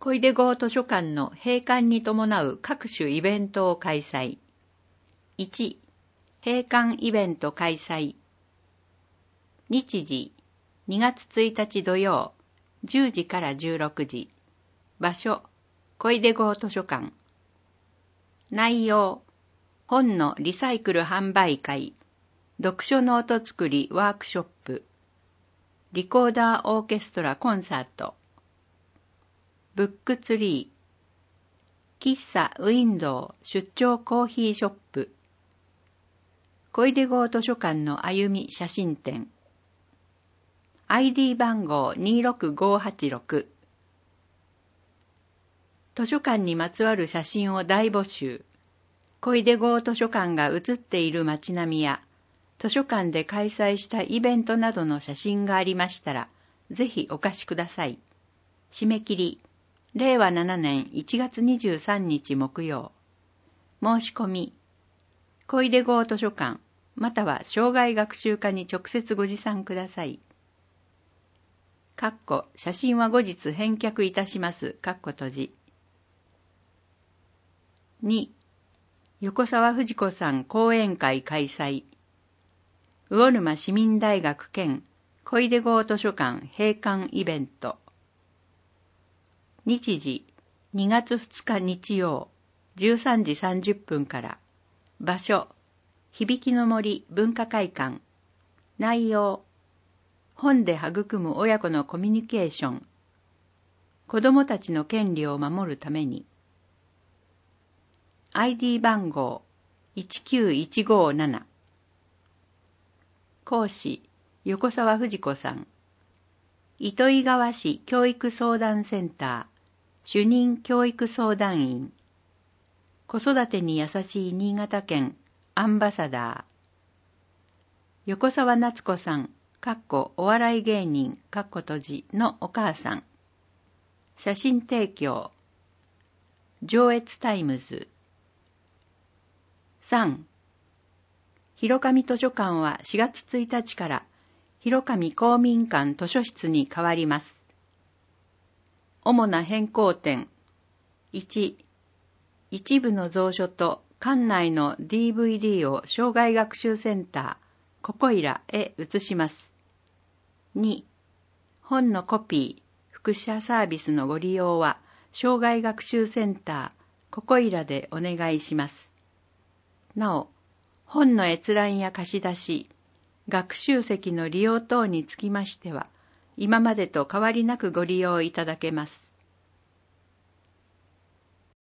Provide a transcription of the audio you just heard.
小出郷図書館の閉館に伴う各種イベントを開催。1、閉館イベント開催。日時、2月1日土曜、10時から16時。場所、小出郷図書館。内容、本のリサイクル販売会、読書ノート作りワークショップ、リコーダーオーケストラコンサート、ブックツリー、喫茶ウィンドウ出張コーヒーショップ、小出郷図書館の歩み写真展、ID 番号26586、図書館にまつわる写真を大募集。小出郷図書館が写っている街並みや、図書館で開催したイベントなどの写真がありましたら、ぜひお貸しください。締め切り、令和7年1月23日木曜。申し込み、小出郷図書館、または生涯学習課に直接ご持参ください。写真は後日返却いたします。閉じ。2、横澤藤子さん講演会開催。魚沼市民大学兼小出郷図書館閉館イベント。日時、2月2日日曜、13時30分から。場所、響きの森文化会館。内容、本で育む親子のコミュニケーション。子どもたちの権利を守るために。ID 番号19157。講師、横澤藤子さん。糸魚川市教育相談センター、主任教育相談員。子育てに優しい新潟県アンバサダー。横澤夏子さん、お笑い芸人、閉じのお母さん。写真提供。上越タイムズ。3. 広上図書館は4月1日から広上公民館図書室に変わります。主な変更点。1. 一部の蔵書と館内の DVD を生涯学習センター、ここいらへ移します。2. 本のコピー、複写サービスのご利用は生涯学習センター、ここいらでお願いします。なお、本の閲覧や貸し出し、学習席の利用等につきましては、今までと変わりなくご利用いただけます。